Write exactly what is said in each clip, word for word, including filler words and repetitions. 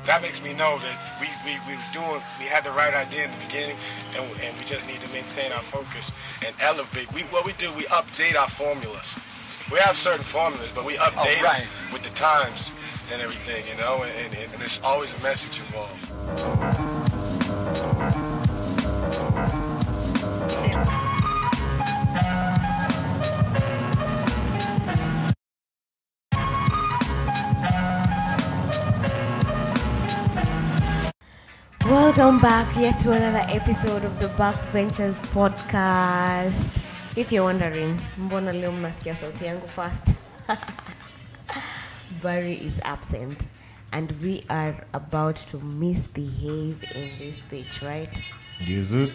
that makes me know that we we we were doing, we had the right idea in the beginning, and and we just need to maintain our focus and elevate. We what we do, we update our formulas. We have certain formulas, but we update oh, right. them with the times and everything, you know, and, and, and there's always a message involved. Welcome back yet to another episode of the Backbenchers podcast. If you're wondering, mbona leo mnasikia sauti yangu fast? Barry is absent and we are about to misbehave in this pitch, right? Is it?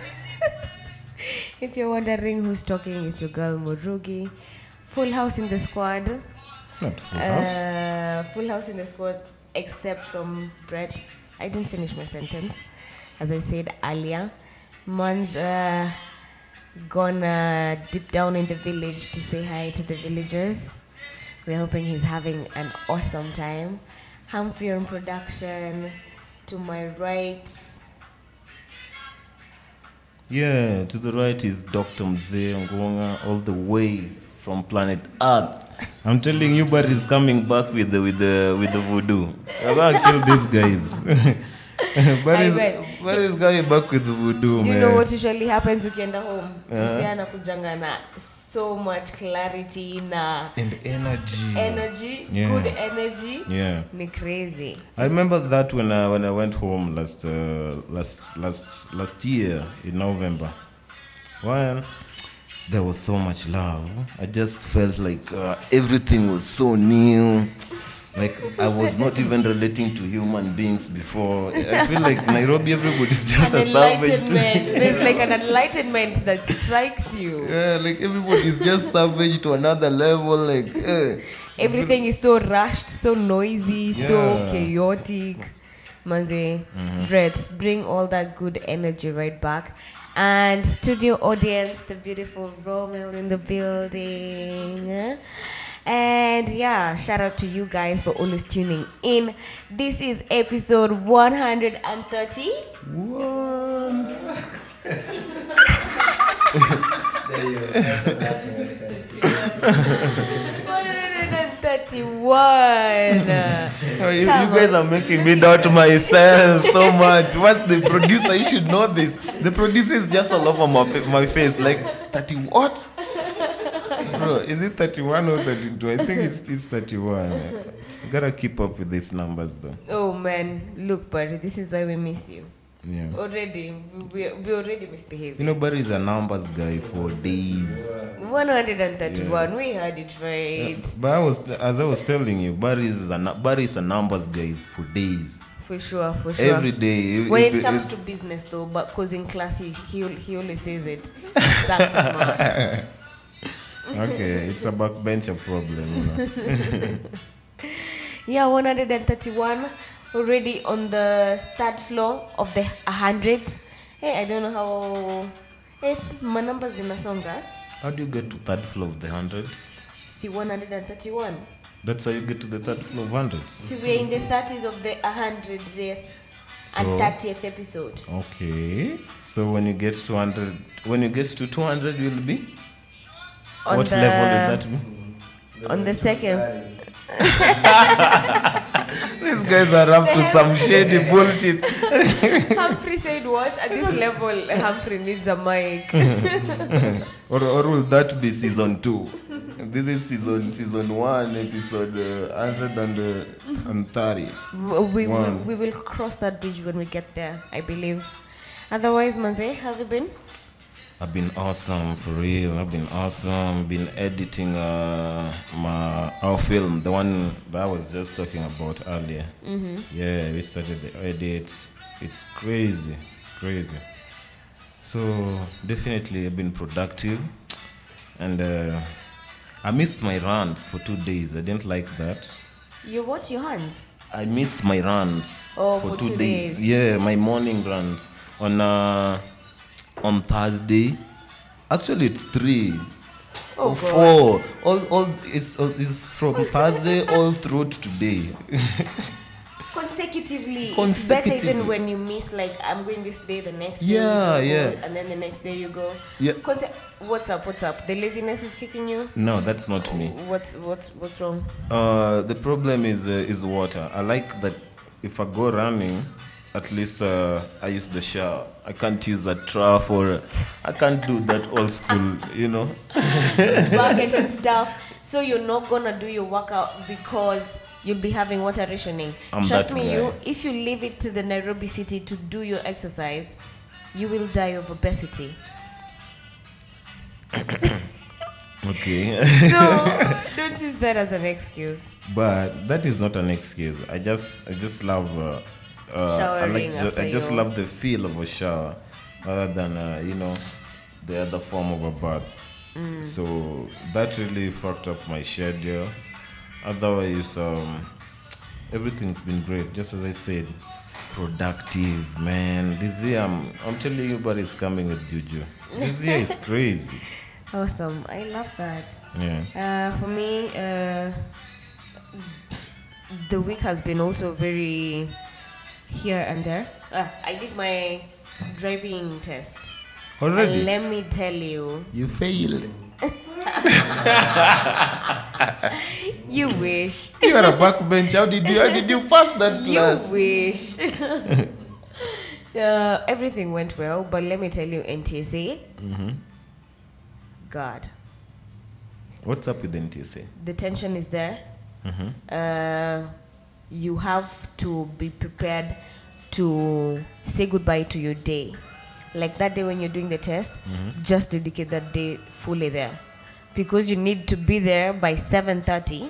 If you're wondering who's talking, it's your girl Murugi. Full house in the squad. Not full house. Uh, full house in the squad except from Brett. I didn't finish my sentence. As I said earlier, Man's uh, gonna dip down in the village to say hi to the villagers. We're hoping he's having an awesome time. Humphrey on production. To my right. Yeah, to the right is Doctor Mzee Ngonga, all the way from planet Earth. I'm telling you, but he's coming back with the with the with the voodoo. I'm gonna kill these guys. but he's but he's coming back with the voodoo, Do man. you know what usually happens ukienda home? Usiana kujanga na so much clarity na and energy. Energy, yeah. good energy. Yeah. Ni crazy. I remember that when I when I went home last uh, last last last year in November. Well, there was so much love. I just felt like uh, everything was so new. Like I was not even relating to human beings before. I feel like Nairobi, everybody's just an a savage. There's like an enlightenment that strikes you. Yeah, like everybody's just savage to another level. Like eh. Everything is so rushed, so noisy, yeah. so chaotic. Manze, mm-hmm. Brett, bring all that good energy right back. And studio audience, the beautiful Romeo in the building. And yeah, shout out to you guys for always tuning in. This is episode one hundred thirty. One. one hundred thirty-one. Oh, you, you guys are making me doubt myself so much. What's the producer? You should know this. The producer is just all over my, my face. Like, thirty what? Bro, is it thirty-one or thirty-two? I think it's it's thirty-one. You gotta keep up with these numbers though. Oh man, look, buddy, this is why we miss you. Yeah. Already, we, we already misbehaved. You know, Barry is a numbers guy for days. one hundred thirty-one, yeah. We heard it right. Yeah, but I was, as I was telling you, Barry is a, Barry is a numbers guy for days. For sure, for sure. Every day. When it, it comes it, to business though, but because in class he, he, he always says it. Exactly. Okay, it's a backbencher problem, you know. Yeah, one hundred thirty-one. Already on the third floor of the hundreds. Hey, I don't know how. Hey, my numbers in Masonga. How do you get to third floor of the hundreds? See, one hundred thirty-one. That's how you get to the third floor of hundreds. See, we're in the thirties of the hundredth so, and thirtieth episode. Okay. So when you get to one hundred, when you get to two hundred, you'll be. On what the, level will that be? On the second. These guys are up to some shady bullshit. Humphrey said what? At this level, Humphrey needs a mic. or, or will that be season two? This is season season one, episode uh, one hundred thirty. We, we, we will cross that bridge when we get there, I believe. Otherwise, Manze, have you been? I've been awesome, for real. I've been awesome. Been editing uh, my our film, the one that I was just talking about earlier. Mm-hmm. Yeah, we started the edits. It's crazy. It's crazy. So definitely, I've been productive, and uh, I missed my runs for two days. I didn't like that. You what? Your hands? I missed my runs oh, for, for two, two days. days. Yeah, my morning runs on. Uh, On Thursday, actually it's three oh, or four. All, all it's, it's from Thursday all through to today. Consecutively. It's Consecutively. better even when you miss, like, I'm going this day, the next day. Yeah, you go, yeah. And then the next day you go. Yeah. Conse- what's up? What's up? The laziness is kicking you? No, that's not me. What's what's what's wrong? Uh, the problem is uh, is water. I like that if I go running, at least uh, I use the shower. I can't use a trough or I can't do that old school, you know. Bucket and stuff. So you're not gonna do your workout because you'll be having water rationing. I'm Trust that me, guy. you if you leave it to the Nairobi city to do your exercise, you will die of obesity. Okay. So don't use that as an excuse. But that is not an excuse. I just I just love uh, uh, I Showering like ju- after I just you- love the feel of a shower rather than uh, you know the other form of a bath. Mm. So that really fucked up my schedule. Otherwise, um, everything's been great. Just as I said, productive, man. This year, I'm I'm telling you, but it's coming with juju. This year is crazy. Awesome. I love that. Yeah. Uh, for me, uh, the week has been also very here and there. Uh, I did my driving test. Already, And let me tell you, you failed. you wish. You are a backbench. How did you how did you pass that You class? wish. uh, everything went well, but let me tell you, N T S A, God, What's up with N T S A? the tension is there. Uh, you have to be prepared to say goodbye to your day. Like that day when you're doing the test, just dedicate that day fully there. Because you need to be there by seven thirty.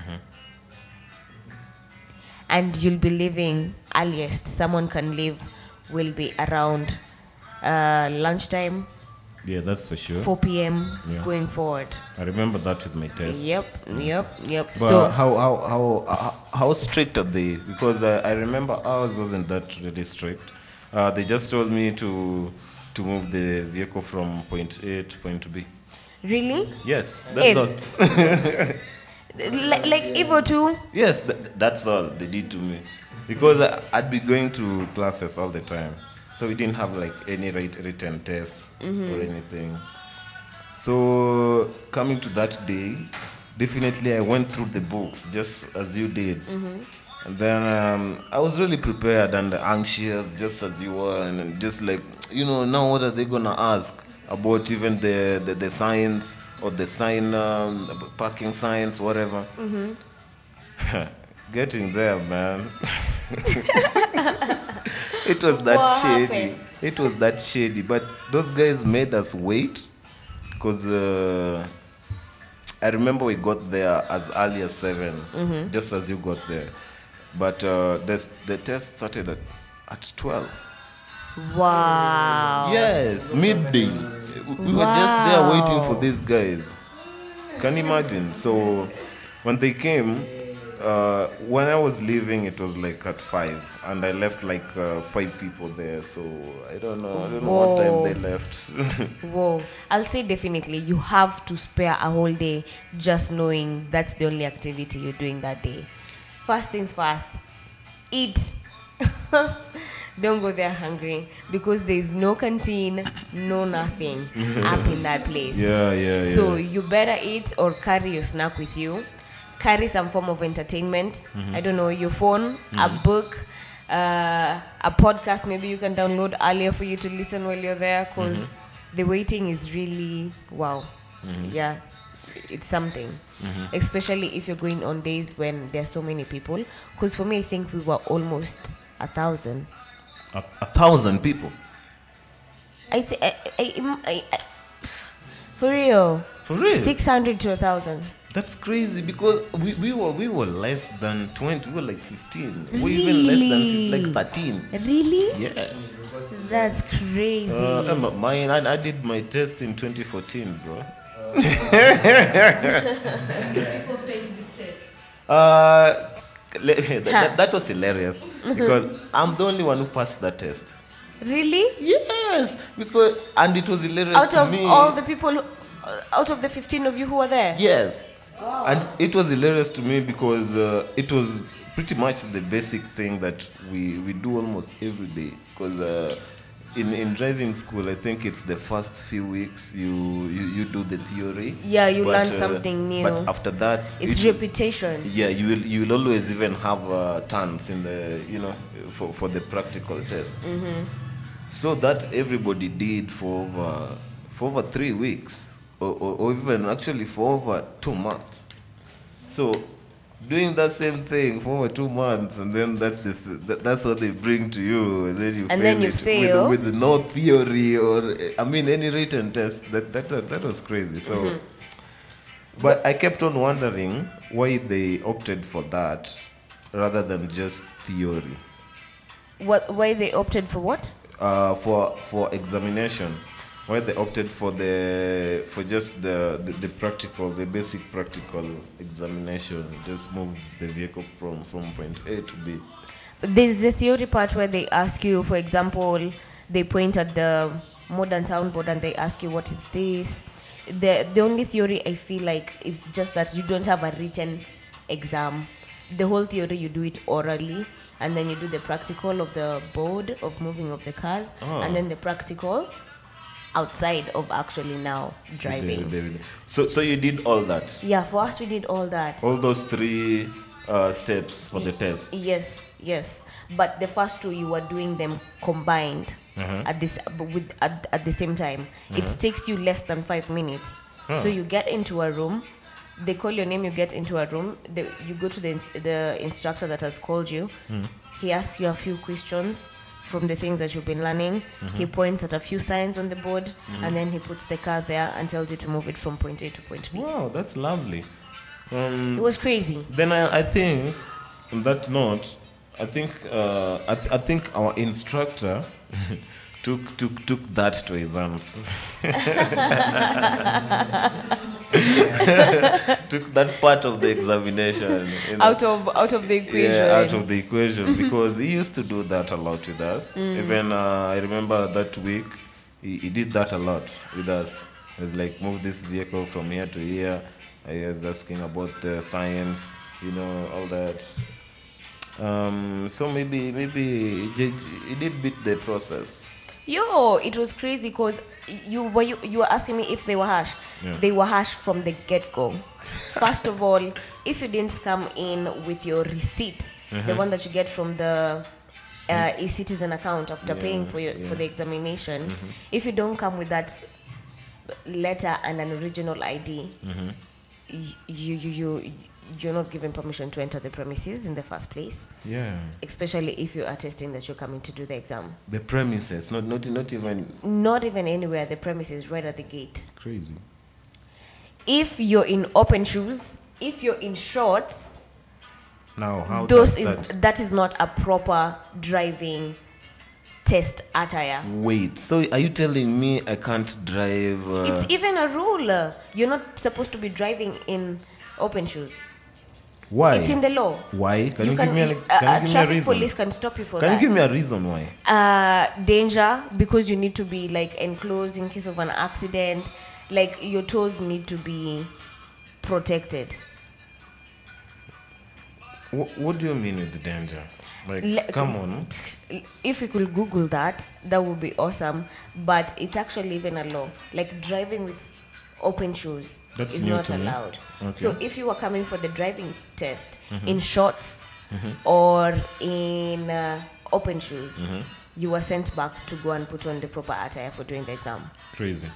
And you'll be leaving earliest. Someone can leave will be around uh, lunchtime, Yeah, that's for sure. four p.m. Yeah. going forward. I remember that with my test. Yep, yep, yep. But So how how how how how strict are they? Because uh, I remember ours wasn't that really strict. Uh, they just told me to to move the vehicle from point A to point B. really, Yes, that's Eh. all. like, like Evo too. Yes, th- that's all they did to me. Because I, I'd be going to classes all the time, so we didn't have like any writ- written test or anything. So coming to that day, definitely I went through the books just as you did. And then um, I was really prepared and anxious, just as you were, and just like, you know, now what are they gonna ask about even the the, the signs or the sign, um, parking signs, whatever. Getting there, man. It was that What shady. happened? It was that shady. But those guys made us wait, because uh, I remember we got there as early as seven, just as you got there. But uh, the the test started at, at twelve. Wow. Yes, midday. We were just there waiting for Wow. these guys. Can you imagine? So when they came, uh, when I was leaving, it was like at five, and I left like uh, five people there. So I don't know. I don't know what time Whoa. they left. Whoa. I'll say definitely you have to spare a whole day just knowing that's the only activity you're doing that day. First things first, eat. Don't go there hungry because there's no canteen, no nothing up in that place. yeah, yeah, yeah. So you better eat or carry your snack with you. Carry some form of entertainment. I don't know, your phone, a book, uh, a podcast maybe you can download earlier for you to listen while you're there because the waiting is really, wow. Yeah, it's something. Especially if you're going on days when there's so many people. Because for me, I think we were almost a thousand. a, a thousand people. I think, I, I, I, I, for real. For real? six hundred to a thousand. That's crazy because we, we were we were less than twenty. We were like fifteen. We even less than fif- like thirteen. Really? Yes. That's crazy. Uh, Emma, mine, I, I did my test in twenty fourteen, bro. uh, le- that, that, that was hilarious because I'm the only one who passed that test. Really? Yes, because and it was hilarious Out to of me. all the people, who, uh, out of the fifteen of you who were there? Yes. And it was hilarious to me because uh, it was pretty much the basic thing that we, we do almost every day. Because uh, in, in driving school, I think it's the first few weeks you, you, you do the theory. Yeah, you but, learn uh, something new. But after that, It's it- repetition. yeah, you will you will always even have uh, turns in the you know for, for the practical test. So that everybody did for over for over three weeks, or, or, or even actually for over two months. So doing that same thing for over two months, and then that's this that, that's what they bring to you, and then you And fail then you it fail. with, with no theory or I mean any written test. That that that was crazy. So. But I kept on wondering why they opted for that rather than just theory. What? Why they opted for what? Uh, for for examination, why they opted for the for just the, the, the practical, the basic practical examination, just move the vehicle from, from point A to B. There's the theory part where they ask you, for example, they point at the modern town board and they ask you, what is this? The the only theory I feel like is just that you don't have a written exam. The whole theory you do it orally, and then you do the practical of the board of moving of the cars, Oh. and then the practical outside of actually now driving. They- they- So so you did all that, Yeah, for us we did all that. all those three uh, steps for the test. Yes, yes. But the first two you were doing them combined at this with at, at the same time. It takes you less than five minutes. So you get into a room, they call your name, you get into a room, the, you go to the ins- the instructor that has called you. He asks you a few questions from the things that you've been learning. He points at a few signs on the board, and then he puts the car there and tells you to move it from point A to point B. Wow, that's lovely. Um, It was crazy. Then I, I think, on that note, I think uh, I, th- I think our instructor took took took that to exams. Took that part of the examination you know. Out of out of the equation. Yeah, out of the equation because he used to do that a lot with us. Even uh, I remember that week he, he did that a lot with us. He was like, move this vehicle from here to here. I was asking about the science, you know, all that. Um, so maybe maybe he, he did beat the process. Yo, it was crazy because you were you, you were asking me if they were harsh. Yeah. They were harsh from the get go. First of all, if you didn't come in with your receipt, the one that you get from the uh, e-citizen account after Yeah, paying for your yeah. for the examination, if you don't come with that letter and an original I D, y- you you you you're not given permission to enter the premises in the first place. Yeah, Especially if you are attesting that you're coming to do the exam. the premises, not not not even Not even anywhere, the premises right at the gate. crazy. If you're in open shoes, if you're in shorts, Now how those does is that? that is not a proper driving test attire. Wait, so are you telling me I can't drive? Uh, It's even a rule. You're not supposed to be driving in open shoes. why? It's in the law. Why? Can you, give me a, uh, can uh, you give me a traffic reason? police can stop you for Can that. you give me a reason why? uh, danger, because you need to be like enclosed in case of an accident. Like your toes need to be protected. What, what do you mean with the danger? Like, Le- come on. If you could Google that, that would be awesome. But it's actually even a law. Like driving with open shoes That's is new not to me. allowed. Okay. So if you were coming for the driving test in shorts or in uh, open shoes, you were sent back to go and put on the proper attire for doing the exam. Crazy.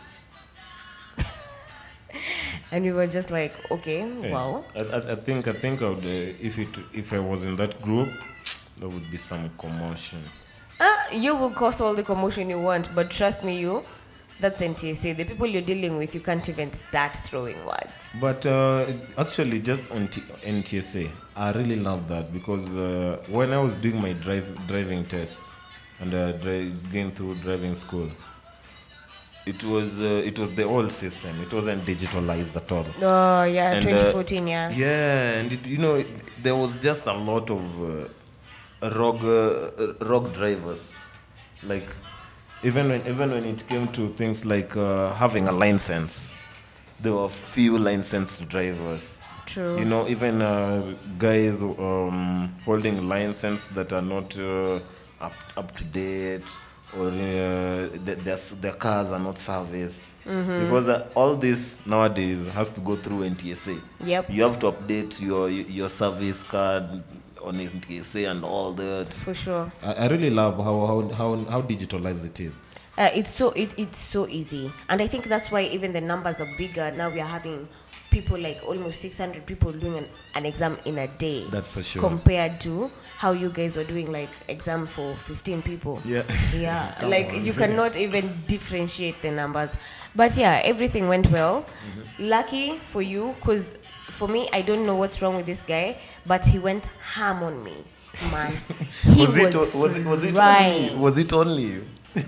And we were just like, okay, Yeah. wow. I, I, I think I think I would, uh, if it if I was in that group, there would be some commotion. Ah, you will cause all the commotion you want, but trust me, you, that's N T S A. The people you're dealing with, you can't even start throwing words. But uh, actually, just on T- N T S A, I really love that because uh, when I was doing my drive driving tests and uh, dri- going through driving school, it was uh, it was the old system. It wasn't digitalized at all. Oh, yeah, And, uh, twenty fourteen, yeah. Yeah, and it, you know, it, there was just a lot of uh, rogue uh, rogue drivers, like even when even when it came to things like uh, having a license, there were few licensed drivers True. You know, even uh, guys um, holding license that are not uh, up up to date, or uh, the, their their cars are not serviced, because uh, all this nowadays has to go through N T S A. Yep. You have to update your your service card on N T S A and all that. For sure. I, I really love how how how how digitalized it is. Uh, it's so it, it's so easy, and I think that's why even the numbers are bigger now. We are having people like almost six hundred people doing an, an exam in a day. That's for sure. Compared to how you guys were doing like exam for fifteen people. Yeah. Yeah. Come Like on. you cannot even differentiate the numbers. But yeah, everything went well. Mm-hmm. Lucky for you, because for me, I don't know what's wrong with this guy, but he went ham on me, man. He was, it was was it was it frying. only, was it only you?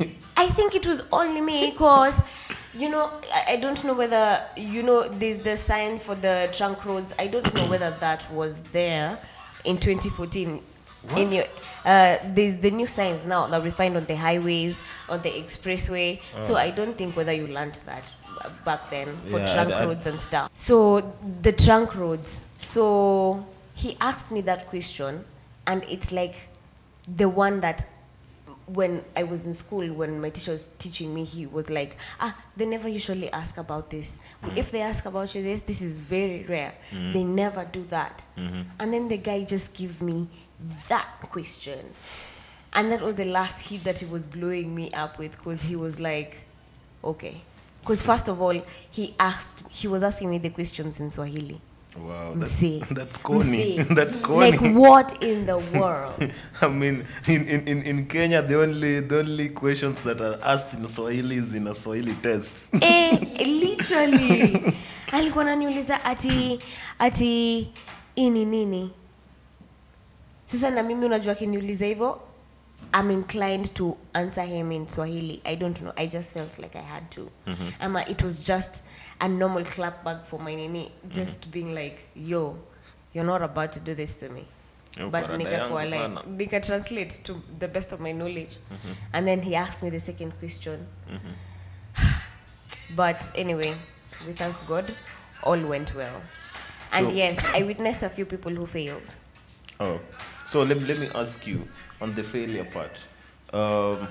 I think it was only me because, you know, I, I don't know whether, you know, there's the sign for the trunk roads. I don't know whether that was there in twenty fourteen. In your, uh, there's the new signs now that we find on the highways, on the expressway. So I don't think whether you learned that back then for Yeah, trunk I- I- roads and stuff. So the trunk roads. So he asked me that question, and it's like the one that when I was in school, when my teacher was teaching me, he was like, ah, they never usually ask about this. If they ask about you this, this is very rare. They never do that. And then the guy just gives me that question. And that was the last hit that he was blowing me up with, because he was like, okay. Because first of all, he asked, he was asking me the questions in Swahili. Wow, Mzee. that's, that's corny. Mzee. That's corny. Like, what in the world? I mean, in, in, in, in Kenya, the only the only questions that are asked in Swahili is in a Swahili test. Eh, literally. Alikuwa ananiuliza ati ati ini nini. Sasa na mimi unajua akiniuliza hivyo, I'm inclined to answer him in Swahili. I don't know. I just felt like I had to. Mm-hmm. Ama it was just a normal clap back for my nini, just mm-hmm. being like, yo, you're not about to do this to me. Yo, But parada nikakuwa yangu like, sana. nika translate to the best of my knowledge. Mm-hmm. And then he asked me the second question. Mm-hmm. But anyway, we thank God, all went well. And So- yes, I witnessed a few people who failed. Oh, so let, let me ask you on the failure part. Um,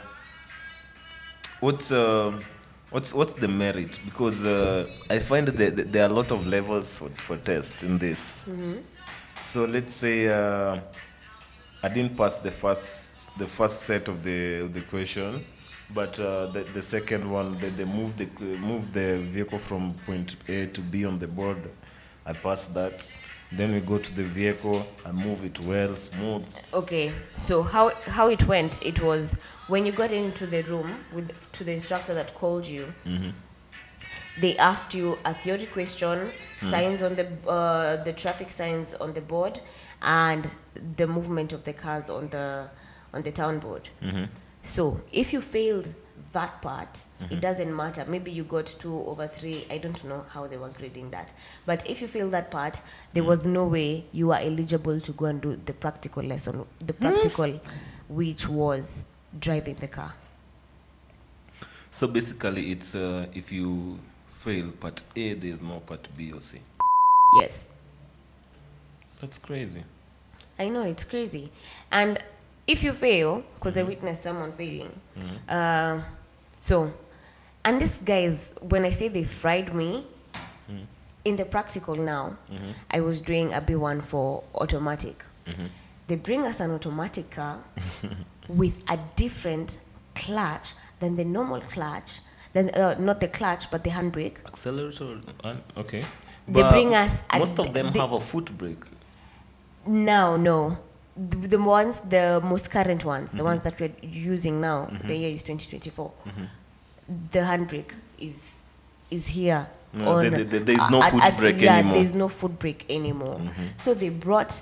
what's uh, what's what's the merit? Because uh, I find that there- there are a lot of levels for, for tests in this. So let's say uh, I didn't pass the first the first set of the of the question, but uh, the the second one, they, they move the move the vehicle from point A to B on the board. I passed that. Then we go to the vehicle. I move it well, smooth. Okay, so how how it went, it was when you got into the room with to the instructor that called you, they asked you a theory question, signs on the uh, the traffic signs on the board, and the movement of the cars on the on the town board. So if you failed that part, it doesn't matter. Maybe you got two over three. I don't know how they were grading that. But if you failed that part, there was no way you are eligible to go and do the practical lesson, the practical, which was driving the car. So basically, it's uh, if you fail part A, there's no part B or C. Yes. That's crazy. I know, it's crazy. And if you fail, because I witnessed someone failing, uh, so, and these guys, when I say they fried me, in the practical now, I was doing a B one for automatic. They bring us an automatic car with a different clutch than the normal clutch, then uh, not the clutch, but the handbrake. Accelerator, uh, okay. They But bring us a- most of them they- have a foot brake. No, no. The, the ones, the most current ones, the ones that we're using now, the year is twenty twenty-four. The handbrake is is here. No, on, there- there- there- there is no at- foot at- brake yeah, anymore. there's no foot brake anymore. So they brought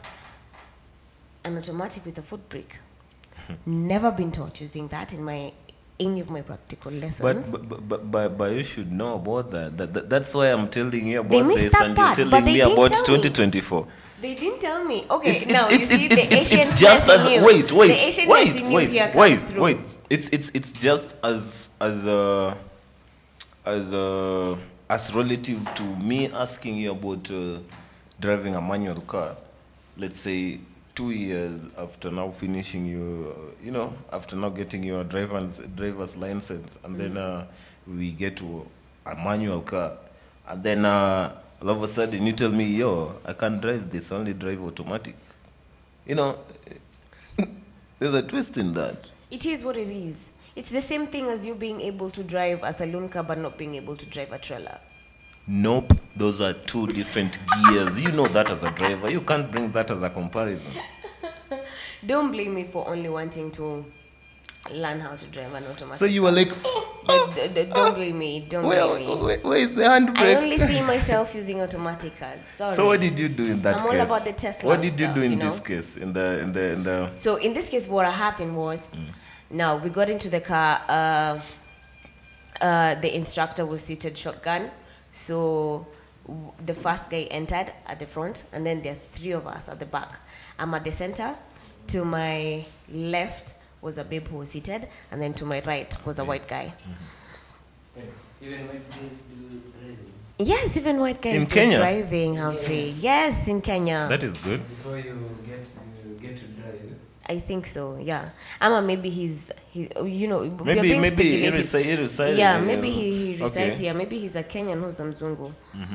an automatic with a foot brake. Never been taught using that in my any of my practical lessons. But but, but but but you should know about that. That, that that's why I'm telling you They about missed this, that and part, you're but telling they me didn't about tell me. twenty twenty-four. They didn't tell me. Okay, It's, now it's, you it's, see it's, the it's, it's, Asian it's just side as in you. wait wait the Asian wait side in you wait here comes wait through. wait. It's it's it's just as as uh, as uh, as relative to me asking you about uh, driving a manual car, let's say two years after now finishing your, you know, after now getting your driver's driver's license, and then uh, we get to a manual car, and then uh, all of a sudden you tell me, yo, I can't drive this, only drive automatic. You know, there's a twist in that. It is what it is. It's the same thing as you being able to drive a saloon car but not being able to drive a trailer. Nope, those are two different gears. You know that as a driver. You can't bring that as a comparison. Don't blame me for only wanting to learn how to drive an automatic. So you were like, But d- d- don't blame me. Don't where, blame me. where, where is the I handbrake? only see myself using automatic cars. Sorry. So what did you do in that I'm all case? about the Tesla What did you stuff, do in you this know? case? In the in the in the So in this case, what happened was, now we got into the car. Uh, uh, the instructor was seated shotgun. So w- the first guy entered at the front, and then there are three of us at the back. I'm at the center. To my left was a babe who was seated, and then to my right was a white guy. Even when they do driving, Yes, even white guys In do Kenya? driving, Humphrey. Yes, in Kenya. that is good. before you get you get to drive, I think so. Yeah. Ama maybe he's he. You know. we are Maybe being maybe he speculative. resi- he resided. Yeah, uh, maybe he, he resides okay. here. Maybe he's a Kenyan who's a Mzungu.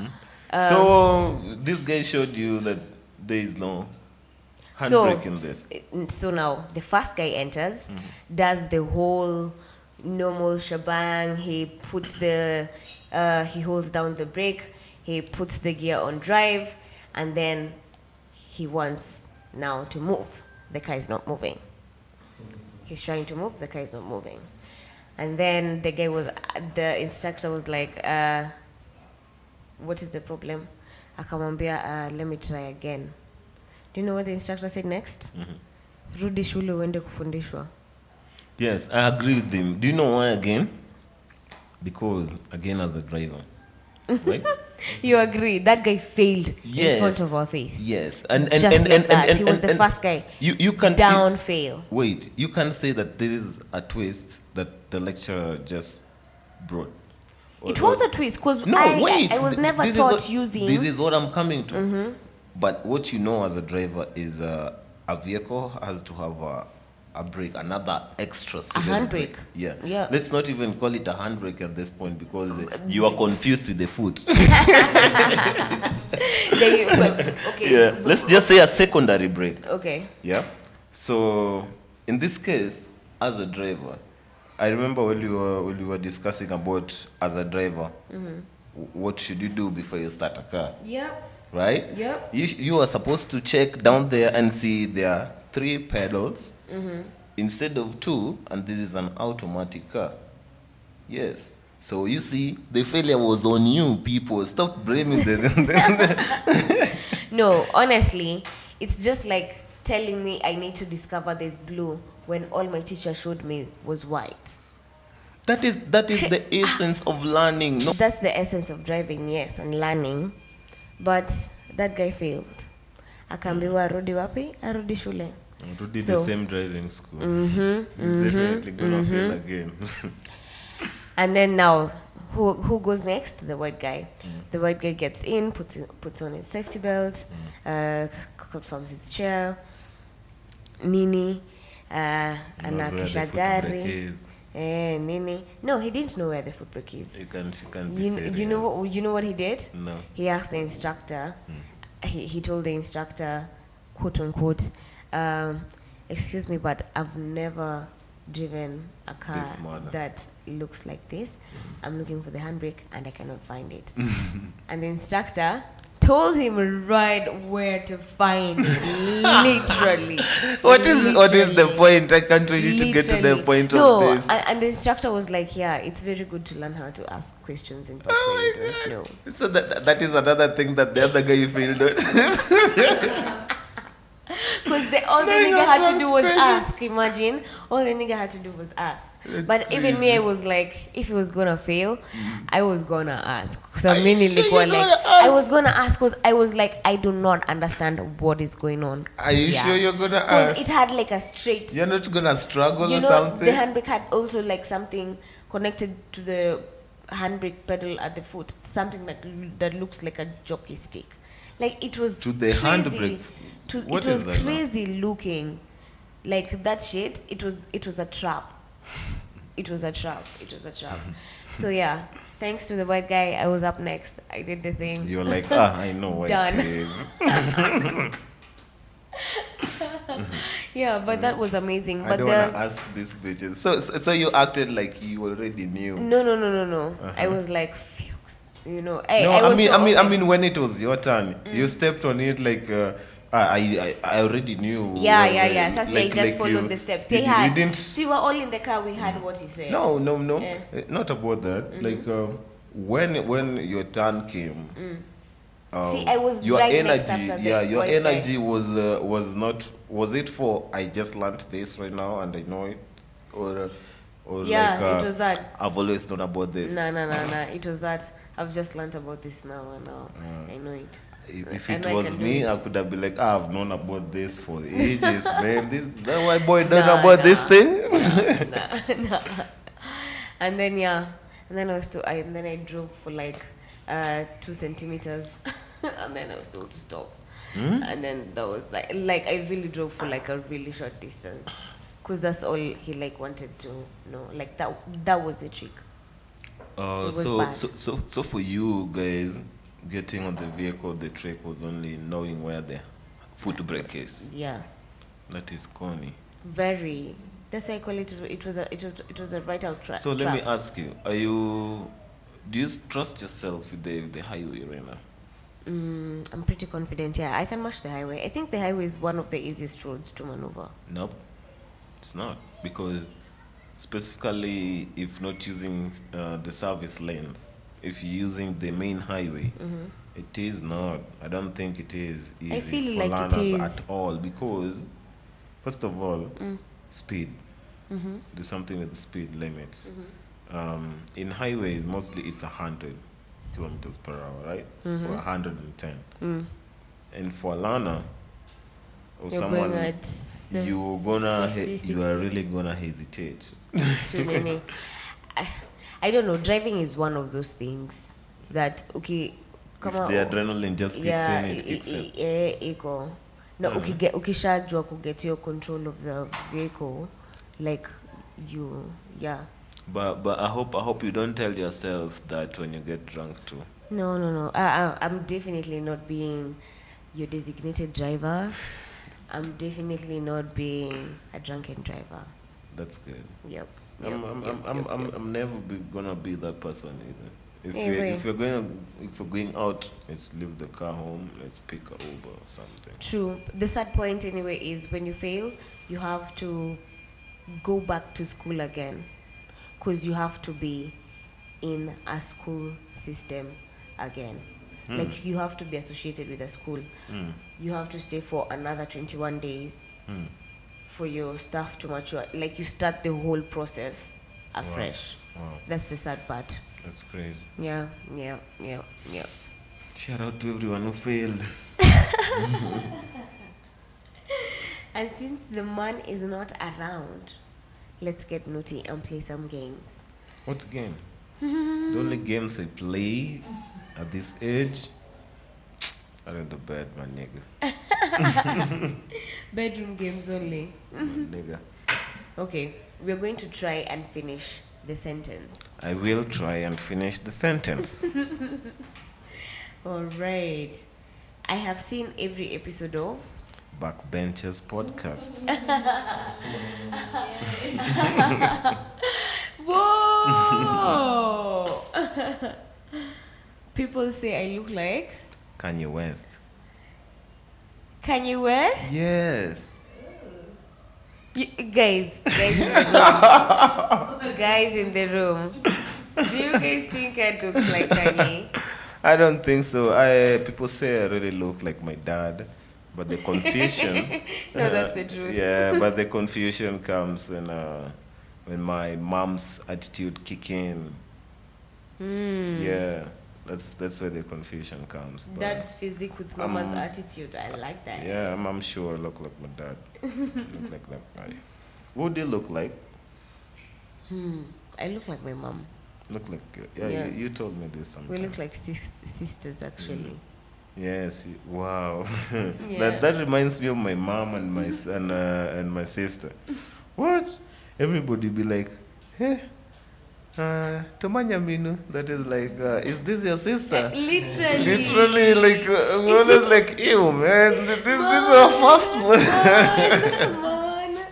So this guy showed you that there is no handbrake in this. uh, So now the first guy enters, does the whole normal shebang. He puts the, uh, he holds down the brake. He puts the gear on drive, and then he wants now to move. The car is not moving. He's trying to move. The car is not moving. And then the guy was, the instructor was like, uh, what is the problem? Akamwambia, uh, let me try again. Do you know what the instructor said next? Rudi shule uende kufundishwa. Yes, I agree with him. Do you know why again? Because again, as a driver, right? You agree? That guy failed Yes. in front of our face. Yes, and and Just and, like and, that. and, He was and- the and first guy. You you can't Down you- fail. Wait, you can't say that this is a twist that the lecturer just brought. It Or- was a twist because No, I, wait. I, I was th- never this is taught what- using. This is what I'm coming to. But what you know as a driver is uh, a vehicle has to have a, a brake, another extra serious handbrake. Yeah. Yeah. Let's not even call it a handbrake at this point because uh, you are confused with the foot. There you- well, okay. yeah. Let's just say a secondary brake. Okay. Yeah. So in this case, as a driver, I remember when you were when you were discussing about as a driver, w- what should you do before you start a car, Yep. right? Yep. You sh- you are supposed to check down there and see there are three pedals instead of two, and this is an automatic car. Yes. So you see, the failure was on you, people. Stop blaming the. No, honestly, it's just like telling me I need to discover this blue when all my teacher showed me was white. That is that is the essence of learning. No, That's the essence of driving, yes, and learning. But that guy failed. Akaambiwa arudi wapi? Arudi shule. to do So- the same driving school. He's definitely gonna fail again. And then now, who who goes next? The white guy. The white guy gets in, puts in, puts on his safety belt, uh, c- confirms his chair. Nini, uh, Knows where the anakisha foot gari. brake is. Eh, Nini. No, he didn't know where the foot brake is. You can't you can't be You, serious. you know what- you know what he did? No. He asked the instructor. He, he told the instructor, quote unquote, um, "Excuse me, but I've never driven a car This model. that looks like this. I'm looking for the handbrake and I cannot find it." And the instructor told him right where to find it, literally. What is what is the Literally. point? I can't wait you to get to the Literally. point no, of this. And, and the instructor was like, "Yeah, it's very good to learn how to ask questions in parts Oh where you my don't know." So that that is another thing that the other guy failed on. Because the, all the No, you nigga don't had to ask do was questions. ask. Imagine, all the nigga had to do was ask. That's But even me, I was like, if he was gonna fail, I was gonna ask. So Are you many sure like, you're were like, gonna I ask? was gonna ask because I was like, I do not understand what is going on. Are you sure you're gonna Because ask? it had like a straight. You're not gonna struggle You or know, something? the handbrake had also like something connected to the handbrake pedal at the foot, something like that looks like a jockey stick. Like it was To the crazy. handbrake. To, What it is was that now? crazy looking. Like that shit, it was it was a trap. It was a trap. It was a trap. So yeah, thanks to the white guy, I was up next. I did the thing. You're like, ah, I know what Done. it is. Yeah, but that was amazing. I But don't the want to ask these bitches. So, so, so you acted like you already knew. no, no, no, no, no. I was like, phew, you know. I, No, I, I, was mean, so I mean, I open. mean, when it was your turn, you stepped on it like uh, I, I, I already knew. Yeah, where- yeah, where- yeah. So I like- just like followed you- the steps. You, They you had. didn't. So we were all in the car. We had what he said. No, no, no. Yeah. Eh, Not about that. Like um, when when your turn came. Uh, See, I was your right next energy, after the yeah, your white guy. energy was uh, was not. Was it for I just learned this right now and I know it, or uh, or Yeah, like uh, it was that. I've always known about this. No, no, no, no. It was that. I've just learned about this now and now. I know it. If if I it know I was can do me, it. I could have been like, ah, I've known about this for ages, man. This that white boy don't Nah, know about this nah. thing. Nah, nah. And then yeah, and then I was to, I, and then I drove for like uh, two centimeters, and then I was told to stop. Hmm? And then that was like, like I really drove for like a really short distance, cause that's all he like wanted to know. Like that, that was the trick. Uh, It was so, bad. so so so for you guys, getting on the vehicle, the trick was only knowing where the foot brake is. Yeah, That is corny. very. That's why I call it. It was a, it was, it was a right out tra- So let trap. me ask you: Are you? Do you trust yourself with the the highway right now? Mm, I'm pretty confident. Yeah, I can match the highway. I think the highway is one of the easiest roads to maneuver. Nope, it's not, because specifically if not using uh, the service lanes, if you're using the main highway, it is not. I don't think it is easy feel for like it learners is. at all, because first of all, speed. Do something with the speed limits. Um, in highways, mostly it's a hundred kilometers per hour, right? Or a hundred and ten. And for a learner or You're someone, going at s- you're gonna he- fifty, you are sixty. really gonna hesitate. Too many. I, I don't know. Driving is one of those things that okay, If on. the adrenaline just kicks yeah, in, it i- kicks i- in. eh, iko. No, ukige- ukishajua kuget your control of the vehicle, like you, yeah. But but I hope I hope you don't tell yourself that when you get drunk too. No, no, no. I, I, I'm definitely not being your designated driver. I'm definitely not being a drunken driver. That's good. Yep. I'm yep, I'm yep, I'm I'm, yep, I'm, yep. I'm never be, gonna be that person either. If Yeah, you right. if you're going if you're going out, let's leave the car home. Let's pick a Uber or something. True. The sad point, anyway, is when you fail, you have to go back to school again, because you have to be in a school system again. Like you have to be associated with a school. You have to stay for another twenty-one days for your stuff to mature. Like you start the whole process afresh. Wow, That's the sad part. that's crazy. Yeah, yeah, yeah, yeah. Shout out to everyone who failed. And since the man is not around, let's get naughty and play some games. What game? The only games I play at this age are in the bed, my nigga. Bedroom games only. My nigga. Okay, we're going to try and finish the sentence. I will try and finish the sentence. All right. I have seen every episode of. Backbenchers podcast. Whoa! People say I look like Kanye West. Kanye West. Yes. You, guys, guys in the room. Guys in the room. Do you guys think I look like Kanye? I don't think so. I people say I really look like my dad, but the confusion. No, that's the truth. Yeah, but the confusion comes when uh, when my mom's attitude kick in. Hmm. Yeah, that's that's where the confusion comes. But, Dad's physique with mama's Um, attitude. I like that. yeah, I'm, I'm sure I look like my dad. Look like that guy. What do you look like? Hmm. I look like my mom. Look like yeah. Yeah. You, you told me this We sometime. look like sis- sisters, actually. Yes. Wow. Yeah. That that reminds me of my mom and my son uh, and my sister. What? Everybody be like, hey, uh, Tomanya Minu. That is like, uh, is this your sister? Literally. Literally, like, uh, we always like, ew, man, this, this is our first one. Come on.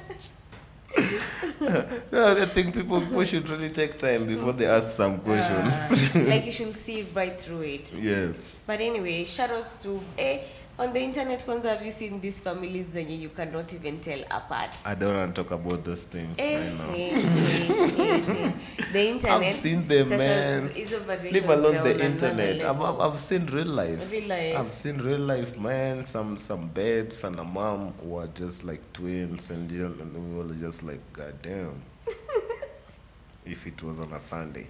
No, I think people, people should really take time before they ask some questions. Like you should see right through it. Yes. But anyway, shout outs to eh, on the internet ones, have you seen these families that you cannot even tell apart? I don't want to talk about those things Eh, right now. eh, eh, eh. The internet. I've seen them, sasa man. hizo variations Leave alone they're the on another internet. I've, level. I've, I've seen real life. Real life. I've seen real life, man. Some some babes and a mom who are just like twins, and, you know, and we were just like, God damn. If it was on a Sunday.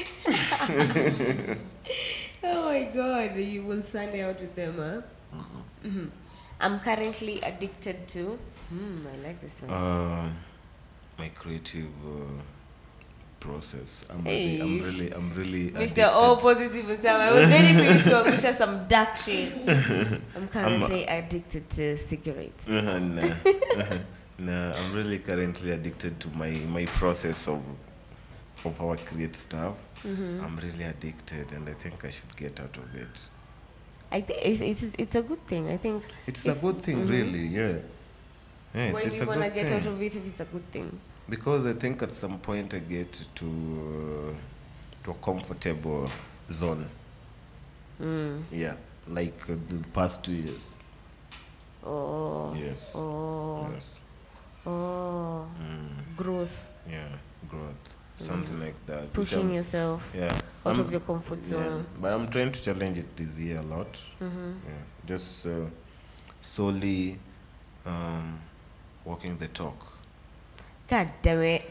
Oh my god, you will Sunday out with them, huh? Mm-hmm. I'm currently addicted to. Hmm, I like this one. Uh, my creative uh, process. I'm Hey. really, I'm really, I'm really. Mister All Positive and stuff. I was ready for you to push some dark shit. I'm currently addicted to cigarettes. Uh, nah, uh, nah, I'm really currently addicted to my my process of of our create stuff. Mm-hmm. I'm really addicted, and I think I should get out of it. I think it's, it's it's a good thing. I think It's a good thing, Mhm. really. Yeah. Yeah, it's, when it's you a wanna good get thing. out of it, it's a good thing. Because I think at some point I get to uh, to a comfortable zone. Mm. Yeah, like uh, the past two years. Oh. Yes. Oh. Yes. Oh. Mm. Growth. Yeah, growth, something like that. which Pushing I'm- yourself Yeah. out I'm- of your comfort yeah, zone. but I'm trying to challenge it this year a lot. Mm-hmm. Yeah, just uh, solely um, walking the talk. God damn it.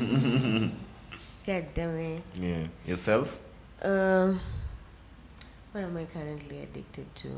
God damn it. Yeah, yourself. Um, what am I currently addicted to?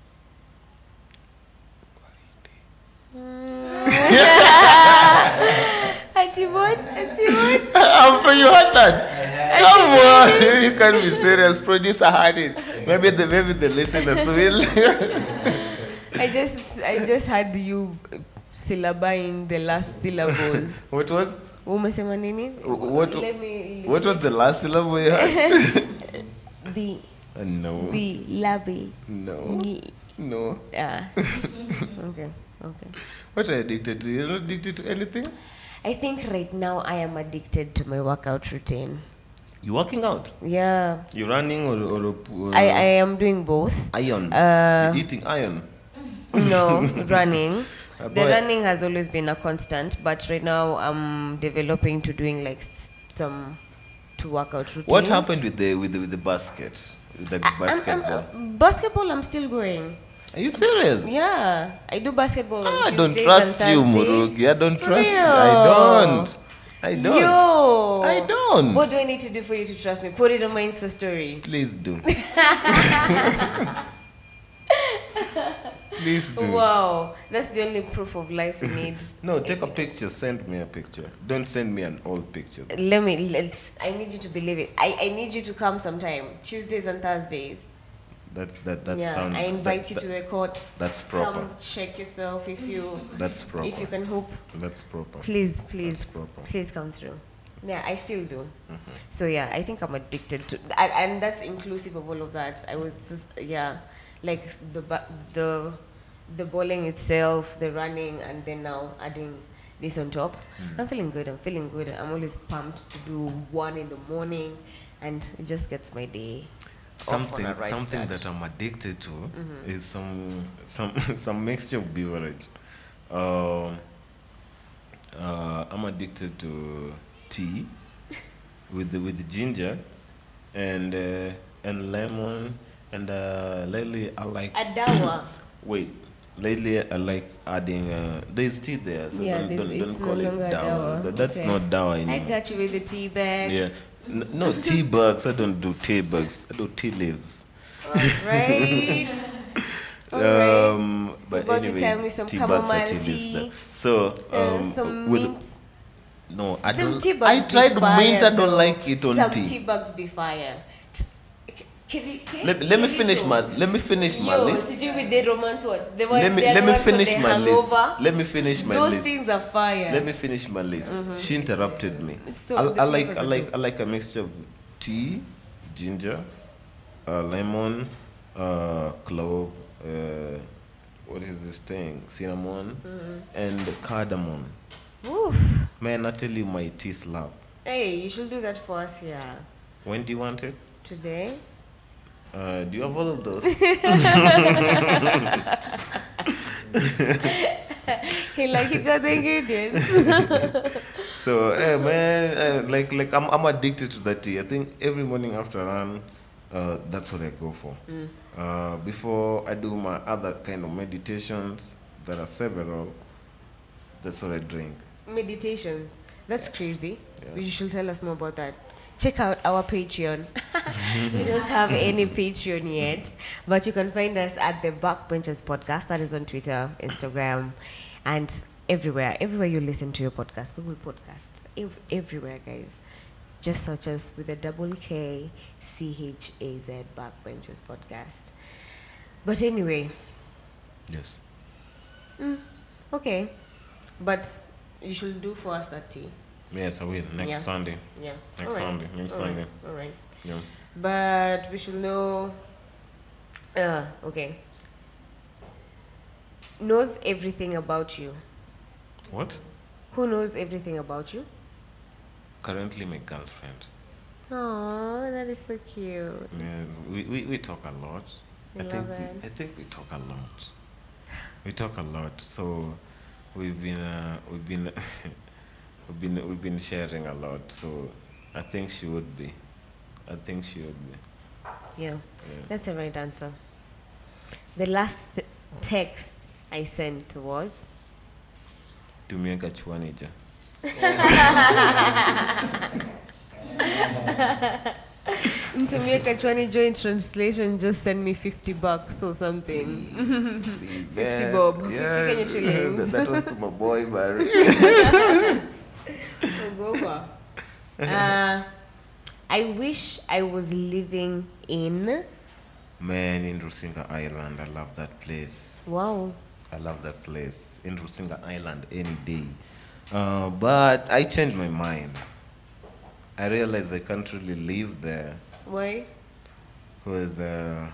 Auntie what? Auntie what? I'm for you heard that. Come on, you can't be serious. Producer had it. Maybe the maybe the listeners will. I just I just had you syllabing the last syllables. What was Umesema nini? what Let me what was the last syllable you had? B Uh, no. B labi. No. Ni. No. Yeah. Okay. Okay. What are you addicted to? You're not addicted to anything? I think right now I am addicted to my workout routine. You working out? Yeah. You running or or, or I, I am doing both. iron? Uh, you eating iron? No, running. Uh, The boy- running has always been a constant, but right now I'm developing to doing like s- some to workout routines. What happened with the with the, with the basket? With the I- I'm- I'm- basketball? I'm- basketball, I'm still going. Are you serious? Yeah, I do basketball. on Ah, I don't Tuesdays trust and you, Thursdays. Murugi. I don't For trust you. real? I don't. I don't. Yo, I don't. What do I need to do for you to trust me? Put it on my Insta story. Please do. Please do. Wow, that's the only proof of life we need. No, take a picture. Send me a picture. Don't send me an old picture. Let me. Let, I need you to believe it. I, I need you to come sometime. Tuesdays and Thursdays. That's that. That yeah, sound. I invite that, you that, to the court. That's proper. Come check yourself if you That's proper. if you can hoop. That's proper. Please, please, That's proper. please come through. Yeah, I still do. Mhm. So yeah, I think I'm addicted to, and, and that's inclusive of all of that. I was just, yeah, like the ba- the the bowling itself, the running, and then now adding this on top. Mm. I'm feeling good. I'm feeling good. I'm always pumped to do one in the morning, and it just gets my day. off on Something a right something start. that I'm addicted to Mhm. is some some some mixture of beverage. Um, uh, I'm addicted to tea with the, with the ginger and uh, and lemon and uh, lately I like Adawa. wait lately I like adding uh, there's tea there so Yeah, don't there's- don't, don't it's call no it longer dawa. dawa. That- that's Okay. not dawa I anymore. got you with the tea bags. Yeah. N- no tea bags. I don't do tea bags. I do tea leaves. Alright. Alright. Um, but About to anyway, tell me some tea bags are chamomile tea leaves. tea, There. So Uh, um, some with mint. no, I Them don't. tea I bags tried be fire, mint. I don't though. like it on Some tea. tea bags be fire. T- Kiri- Kiri- Let, let me finish Kirito. my let me finish my Yo, list. did you read the romance watch? The one, Let me the let me one for finish the my list. hangover? Let me finish my Those list. things are fire. Let me finish my list. She interrupted me. It's so- I, the I like flavors I are like good. I like a mixture of tea, ginger, uh, lemon, uh, clove, uh, what is this thing? Cinnamon and cardamom. Oof. Man, I tell you, my tea slap. Hey, you should do that for us here When do you want it? today. Uh, do you have all of those? He like he got the ingredients. So, eh, man, uh, like, like I'm, I'm addicted to that tea. I think every morning after I run, uh, that's what I go for. Uh, before I do my other kind of meditations, there are several. That's what I drink. Meditations. That's Yes. crazy. Yes. You should tell us more about that. Check out our Patreon. We don't have any Patreon yet, but you can find us at the Backbenchers Podcast. That is on Twitter, Instagram, and everywhere. Everywhere you listen to your podcast, Google Podcast, ev- everywhere, guys. Just search us with a double K C H A Z Backbenchers Podcast. But anyway, Yes. okay. But you should do for us that tea. Yes, I will. Next Yeah. Sunday. Yeah. Next Alright. Sunday. Next Alright. Sunday. All right. Yeah. But we should know. Uh, okay. Knows everything about you. What? Who knows everything about you? Currently, my girlfriend. Oh, that is so cute. Yeah, we, we, we talk a lot. I I think love we, it. I think we talk a lot. We talk a lot. So we've been uh, we've been we've been we've been sharing a lot. So I think she would be. I think she would be. Yeah, Yeah. that's the right answer. The last text I sent was. Tumia chwanija. Mtumie Kachwani joint translation just send me fifty bucks or something. Please, please, fifty man. bob, fifty Yeah, Kenya shillings. that, that was to my boy Barry. Ogopa. Uh, I wish I was living in. Man, in Rusinga Island, I love that place. Wow. I love that place. In Rusinga Island, any day. Uh, but I changed my mind. I realized I can't really live there Why? because uh,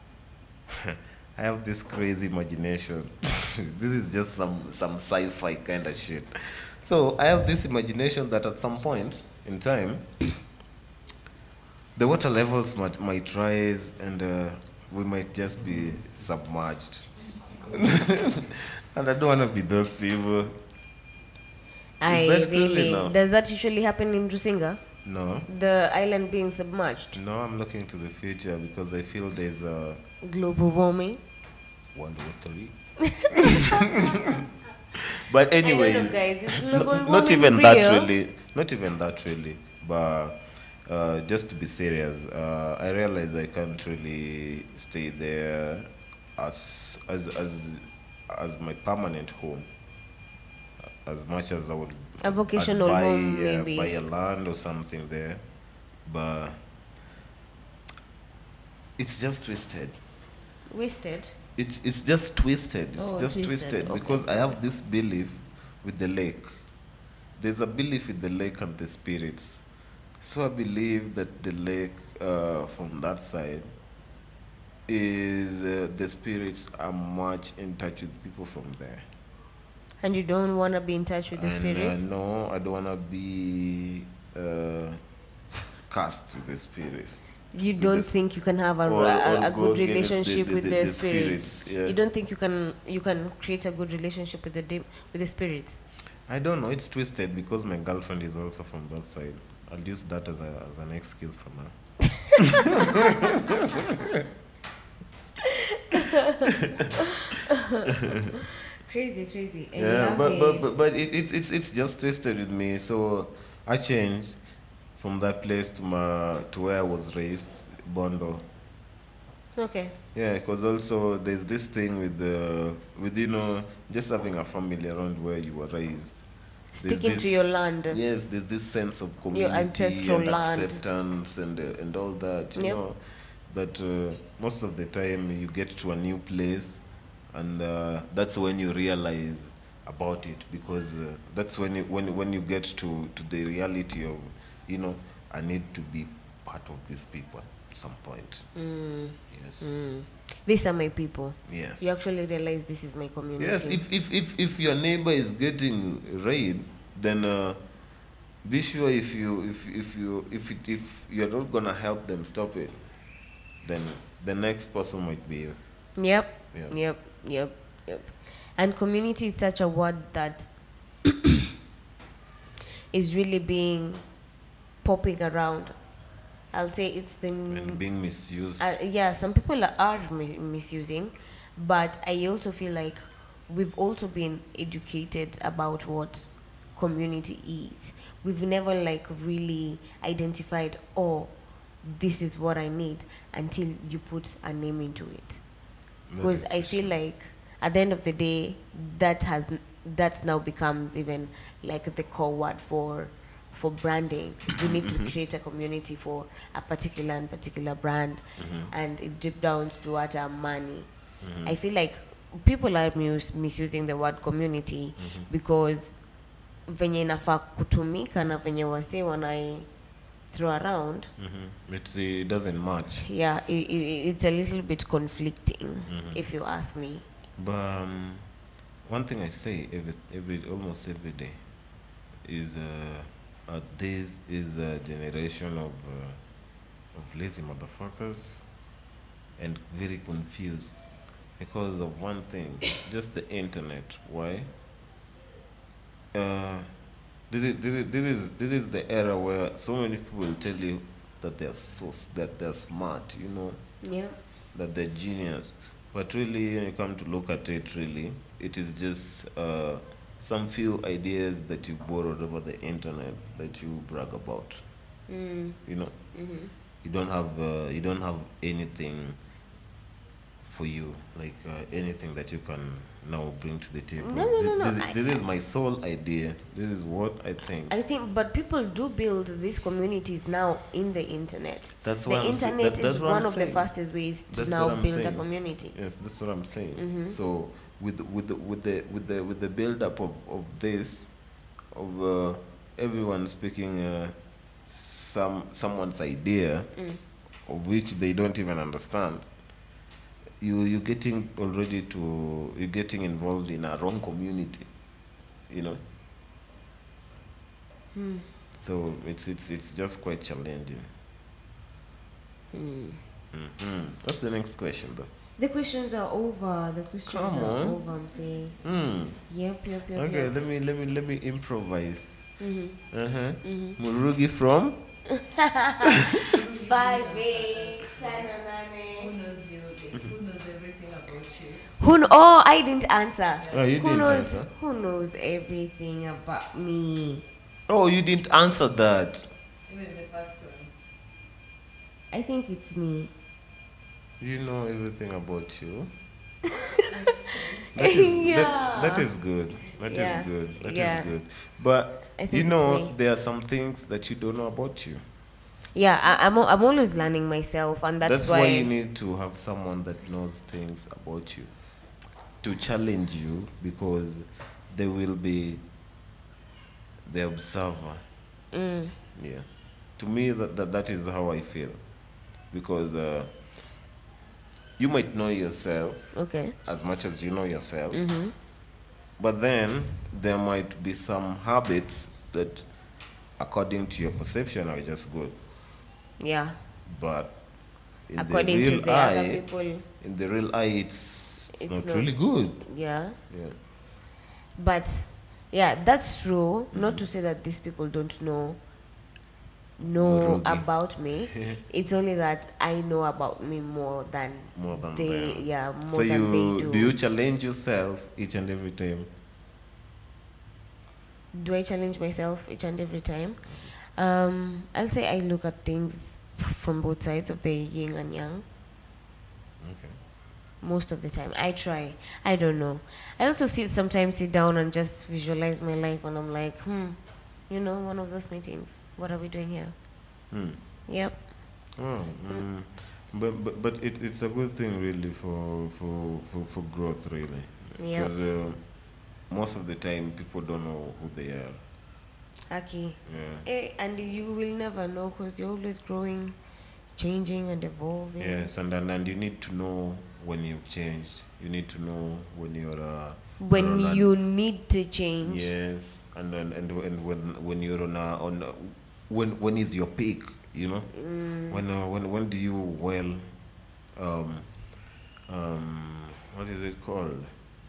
I have this crazy imagination. This is just some, some sci-fi kind of shit. So I have this imagination that at some point in time, the water levels might, might rise and uh, we might just be submerged. And I don't want to be those people. I that crazy really. now? Does that usually happen in Rusinga? No, The island being submerged? no, I'm looking to the future because I feel there's a Global warming? one, two, three. But I don't know, anyways, guys. Is no- global not warming even real? that really. Not even that really. But uh, just to be serious, uh, I realize I can't really stay there as as as as my permanent home. As much as I would A vocational I'd buy, home, uh, maybe. buy a land or something there, but it's just twisted. Wasted. It's it's just twisted. It's Oh, just twisted, twisted okay. because I have this belief with the lake. There's a belief with the lake and the spirits. So I believe that the lake uh, from that side is uh, the spirits are much in touch with people from there. And you don't want to be in touch with the and spirits? Uh, no, I don't wanna be uh, cast with the spirits. You with don't the think you can have a, or- a, a or go good against the- relationship the- with the- the, the spirits? spirits, yeah. You don't think you can you can create a good relationship with the dim, with the spirits? I don't know. It's twisted because my girlfriend is also from that side. I'll use that as, a, as an excuse for now. Crazy, crazy. And you Yeah, have but, but it. but but it, it's it's it's just twisted with me. So I changed from that place to my to where I was raised, Bondo. Okay. Yeah, because also there's this thing with the with you know just having a family around where you were raised. There's Sticking this- to your land. Yes, there's this sense of community ancestral and land. acceptance and uh, and all that. You Yep. know, that uh, most of the time you get to a new place, and uh, that's when you realize about it, because uh, that's when you, when when you get to to the reality of, you know, I need to be part of these people at some point. Yes. These are my people. Yes. You actually realize this is my community. Yes, if, if, if, if your neighbor is getting raid, then uh, be sure if you if if you if it, if you're not gonna help them stop it, then the next person might be you. Yep. Yeah. Yep. Yep. Yep. And community is such a word that is really being popping around. I'll say it's the And being misused. Uh, yeah, some people are mi- misusing, but I also feel like we've also been educated about what community is. We've never like really identified, oh, this is what I need, until you put a name into it. That Because is I feel like at the end of the day, that has that now becomes even like the core word for for branding. We need to create a community for a particular and particular brand, and it deep down to what our money. I feel like people are mis- misusing the word community because venye inafaa kutumika na venye wase wanai throw around, Mhm. It's, it doesn't match. yeah, i i it's a little bit conflicting, if you ask me. But um, one thing I say every every almost every day is uh, uh this is a generation of uh, of lazy motherfuckers and very confused because of one thing, just the internet. Why? Uh, this is this is this is this is the era where so many people will tell you that they're so s- that they're smart, you know, Yeah. that they're genius. But really, when you come to look at it, really, it is just uh, some few ideas that you borrowed over the internet that you brag about. Mm. You know, you don't have uh, you don't have anything for you, like uh, anything that you can now bring to the table. No, no, Thi- no, no, This, is- I- this is my sole idea. This is what I think. I think, but people do build these communities now in the internet. That's the what I'm sa- internet that- that's is what I'm one of the saying. fastest ways to That's now what I'm build a saying. community. Yes, that's what I'm saying. Mm-hmm. So with with the, with the with the with the build up of, of this, of uh, everyone speaking uh, some someone's idea, Mm. of which they don't even understand, you you're getting already to you're getting involved in a wrong community, you know. Hmm. So it's it's it's just quite challenging. Hmm. Mm-hmm. What's the next question though? The questions are over. The questions Come are on. over. I'm saying. Hmm. Yep, yep, yep. Okay, Yep. let me let me let me improvise. Mm-hmm. Uh-huh. Mm-hmm. Murugi from? Five, eight, ten, and nine. Who knows you? Who knows everything about you? Who? Kn- oh, I didn't answer. Oh, you who didn't knows? answer. Who knows everything about me? Oh, you didn't answer that. Even the first one. I think it's me. You know everything about you. That is Yeah. that, that is good. That is Yeah. good. That is Yeah. good. But I think you it's know me. there are some things that you don't know about you. Yeah, I, I'm. al- I'm always learning myself, and that's, That's, why, why. you need to have someone that knows things about you to challenge you, because they will be the observer. Mm. Yeah. To me, that, that, that is how I feel. Because uh, you might know yourself Okay. as much as you know yourself, Mm-hmm. but then there might be some habits that, according to your perception, are just good. Yeah. But in According the to real the eye, other people, in the real eye, it's, it's, It's not, not. really good. yeah. Yeah. But yeah, that's true. Not to say that these people don't know know Murugi. about me. It's only that I know about me more than More than they. them. Yeah, more So than you they do. do you challenge yourself each and every time? Do I challenge myself each and every time? Um, I'll say I look at things from both sides of the yin and yang. Okay. Most of the time, I try. I don't know. I also sit sometimes sit down and just visualize my life, and I'm like, hmm, you know, one of those meetings. What are we doing here? Hmm. Yep. Oh, mm, But but, but it, it's a good thing really for for, for, for growth really. Yeah. Because uh, most of the time people don't know who they are. Aki. Yeah. Eh, and you will never know because you're always growing, changing, and evolving. Yes, and, and and you need to know when you've changed. You need to know when you're uh, When you're on a- you need to change. yes, and and and, and when when you're on a, on a, when when is your peak? You know, Mm. when uh, when when do you well, um, um, what is it called?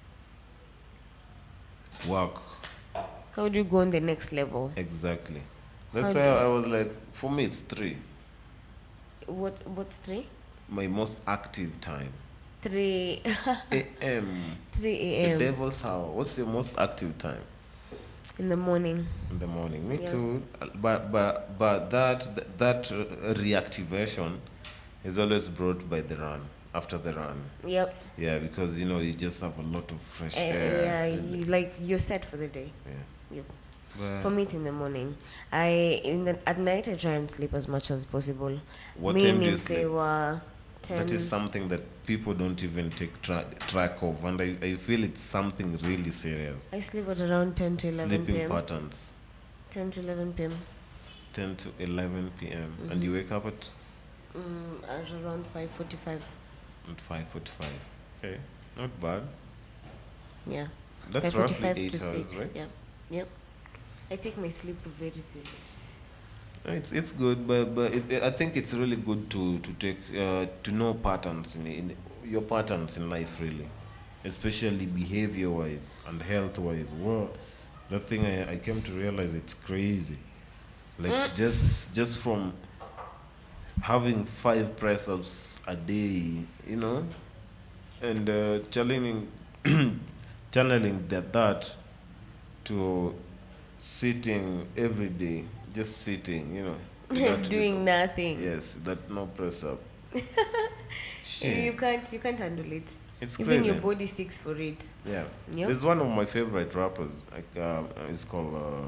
Work. How do you go on the next level? Exactly. That's How why do- I was like, for me it's three. What? What's three? My most active time. Three. A M. three The a.m. devil's hour. What's your most active time? in the morning. In the morning. Me Yeah. too. But but but that that uh, reactivation is always brought by the run. After the run. Yep. Yeah, because you know you just have a lot of fresh Eh, air. yeah, and- you, like you're set for the day. yeah. Yep. But For me, it's in the morning. I in the at night I try and sleep as much as possible. what Me time do you and sleep? Sewa, ten. That is something that people don't even take tra- track of, and I, I feel it's something really serious. I sleep at around ten to eleven Sleeping p.m. patterns, ten to eleven p.m. ten to eleven p m, and Mm-hmm. you wake up at, Mm, at around five forty-five. at five forty-five. Okay, not bad. Yeah. That's five roughly forty-five eight to hours, six. right? Yeah. Yep. I take my sleep very seriously. It's it's good, but but it, I think it's really good to to take uh, to know patterns in, in your patterns in life really, especially behavior wise and health wise. Well, that thing I, I came to realize it's crazy. Like just just from having five press ups a day, you know, and uh, channeling channeling that that to sitting every day, just sitting, you know, without- Doing nothing. yes, that no press up. You Shit, can't you can't handle it. it's Even crazy. your body seeks for it. Yeah, Yep. there's one of my favorite rappers. Like, uh, it's called uh,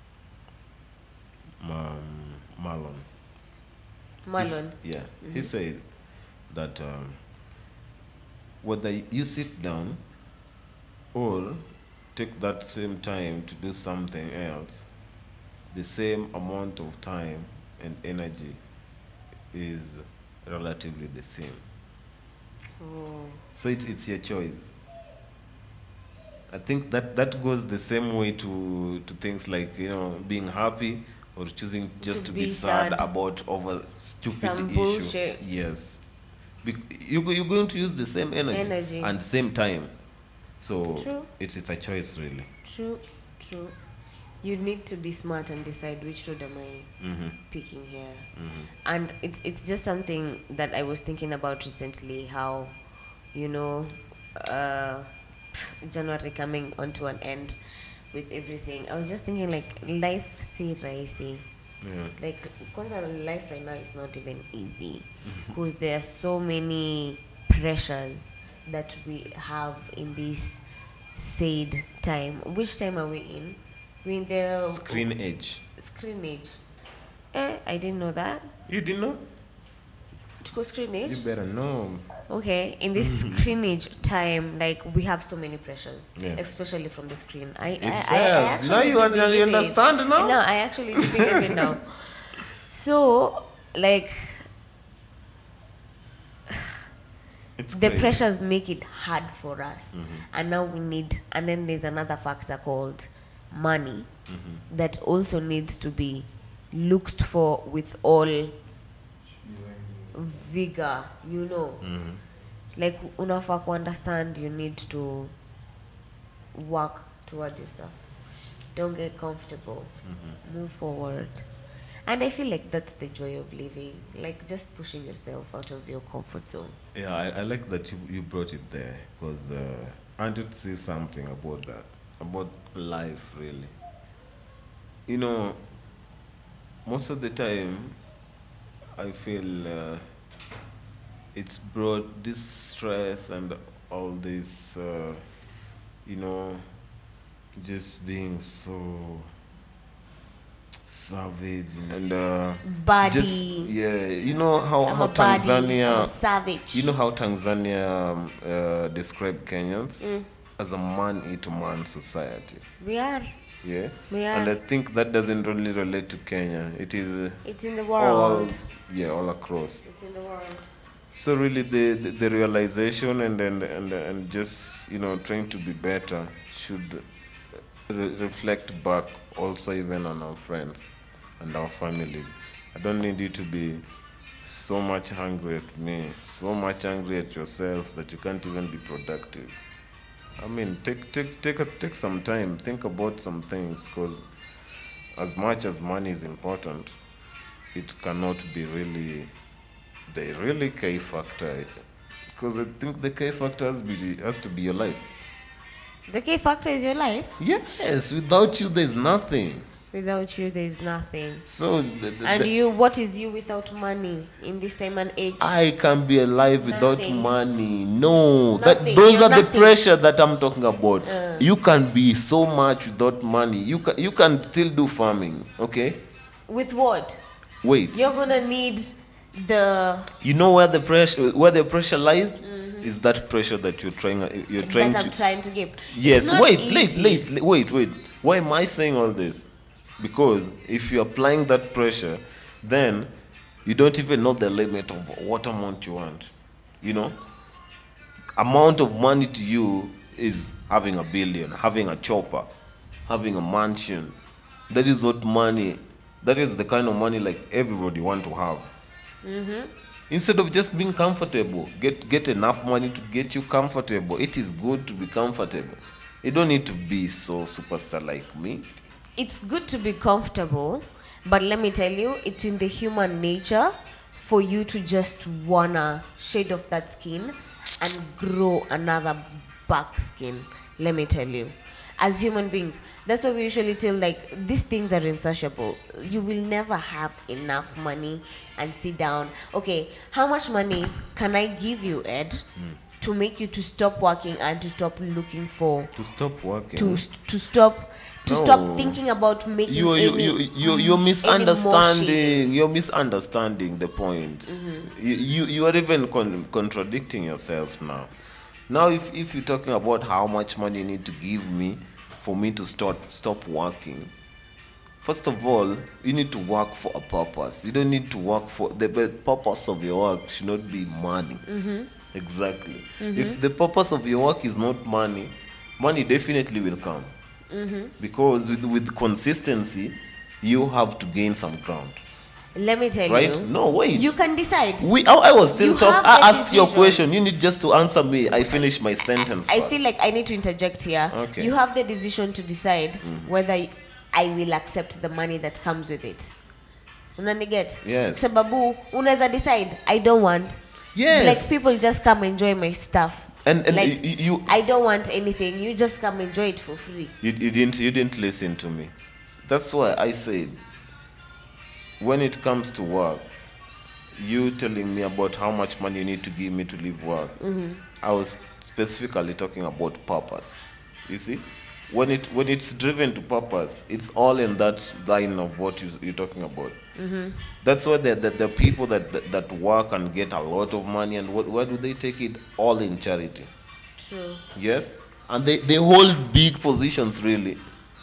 um, Marlon. He's- Marlon. yeah, he said that um, whether you sit down or take that same time to do something else, the same amount of time and energy is relatively the same. Oh. So it's it's your choice. I think that that goes the same way to to things like, you know, being happy or choosing just To to, be be sad, sad. about over stupid Some issue. bullshit. Yes, Bec- you go- you're going to use the same energy, Energy. and same time. So True. it's it's a choice really. True, true. You need to be smart and decide which road am I Mm-hmm. picking here. Mm-hmm. And it's it's just something that I was thinking about recently. How, you know, uh, January coming onto an end with everything. I was just thinking like life si rahisi. Yeah. Like kwanza life right now is not even easy because there are so many pressures that we have in this said time. Which time are we in? We in the Screen age. screen age. Eh, I didn't know that. You didn't know? To go screen You age. better know. Okay, in this screen age time, like we have so many pressures, Yeah. especially from the screen. I, I, I, I Itself. actually Now you do un- you believe it. understand now? No, I actually do believe it now. So, like, It's the crazy. pressures make it hard for us, Mhm. and now we need. And then there's another factor called money Mhm. that also needs to be looked for with all vigor. You know, Mhm. like unafaa ku understand you need to work towards your stuff. Don't get comfortable. Mhm. Move forward. And I feel like that's the joy of living, like just pushing yourself out of your comfort zone. Yeah, I, I like that you, you brought it there because uh, I did say something about that, about life really. You know, most of the time, I feel uh, it's brought this stress and all this, uh, you know, just being so savage and uh, Body. just yeah, you know how I'm how a body. I'm Tanzania a savage. you know how Tanzania um, uh, describe Kenyans as a man-eat-man society. We are. Yeah, We and are. I think that doesn't really relate to Kenya. It is uh, It's in the all world. yeah all across. It's in the world. So really, the, the, the realization and, and and and just you know trying to be better should re- reflect back also even on our friends and our family. I don't need you to be so much angry at me, so much angry at yourself that you can't even be productive. I mean, take take take a, take some time, think about some things, because as much as money is important, it cannot be really the really K factor, because I think the K factor has, be, has to be your life. The K factor is your life. Yes, without you there's nothing. Without you, there is nothing. So the, the, And the- you, what is you without money in this time and age? I can be alive without Nothing. money. No, that Nothing. those You're are the nothing. pressure that I'm talking about. You can be so much without money. You can you can still do farming. Okay, With what? wait. You're gonna need the You know where the pressure where the pressure lies is that pressure that you're trying you're trying that to I'm trying to give. Yes, It's not wait, easy. wait, wait, wait, wait, wait. Why am I saying all this? Because if you're applying that pressure, then you don't even know the limit of what amount you want. You know? Amount of money to you is having a billion, having a chopper, having a mansion. That is what money, that is the kind of money like everybody want to have. Instead of just being comfortable, get get enough money to get you comfortable. It is good to be comfortable. You don't need to be so superstar like me. It's good to be comfortable, but let me tell you, it's in the human nature for you to just wanna shade off that skin and grow another back skin. Let me tell you. As human beings, that's why we usually tell like these things are insatiable. You will never have enough money and sit down. Okay, how much money can I give you, Ed, to make you to stop working and to stop looking for To stop working. to to stop to No. stop thinking about making you you any, you you you're any more shade. misunderstanding. You're misunderstanding the point. You, you you are even con- contradicting yourself now. Now, if if you're talking about how much money you need to give me for me to start stop working, first of all, you need to work for a purpose. You don't need to work for the, the purpose of your work should not be money. Exactly. If the purpose of your work is not money, money definitely will come. Because with, with consistency, you have to gain some ground. Let me tell Right? you. No, wait. You can decide. We, I, I was still You talking. have I the asked your decision. question. You need just to answer me. I finished my sentence I first. feel like I need to interject here. Okay. You have the decision to decide whether I will accept the money that comes with it. Unaniget? Yes. Sababu, unaweza decide I don't want. Yes. Like people just come enjoy my stuff. And- and like, y- you- I don't want anything. You just come enjoy it for free. You, you didn't you didn't listen to me. That's why I said when it comes to work, you telling me about how much money you need to give me to leave work. I was specifically talking about purpose. You see, when it when it's driven to purpose, it's all in that line of what you, you're talking about. That's why the, the, the people that, that that work and get a lot of money, and what, where do they take it? All in charity. True. Yes, and they, they hold big positions really.